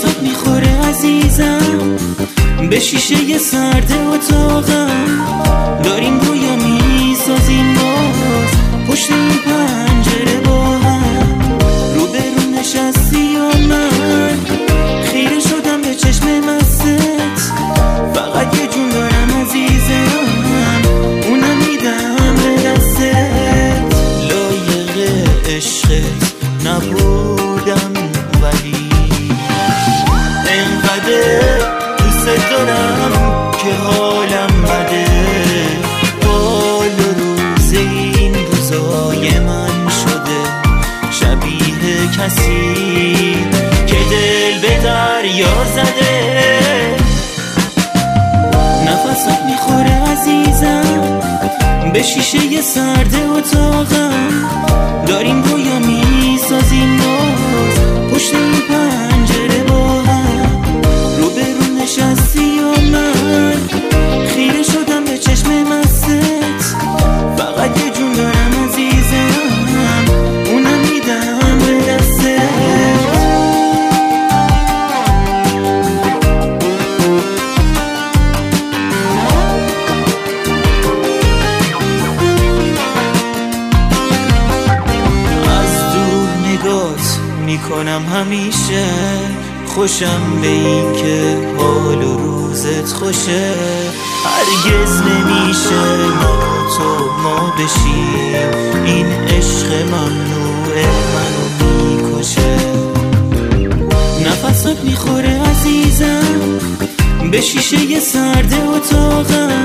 نفسات میخوره عزیزم به شیشه سرد اتاقم، داریم گویا میسازیم باز پشت این پنجره با هم. رو برون نشستی یا من خیره شدم به چشم مست، فقط یه جون دارم عزیزم اونم میدم به دستت. لایق عشقت نبودم ولی انقدر دوست دارم که حالم بده. حال روز این روزای من شده شبیه کسی که دل به دریا زده. نفسات میخوره عزیزم به شیشه سرد اتاقم، داریم گویا میسازیم باز پشت این پنجره با هم. رو برون نشستی یا من خیره شدم به چشم مستت، فقط یه جون دارم عزیزم اونم میدم به دستت. میکنم همیشه خوشم به این که حال و روزت خوشه. هرگز نمیشه من و تو ما بشیم، این عشق ممنوعه منو میکشه. نفسات میخوره عزیزم به شیشه سرد اتاقم،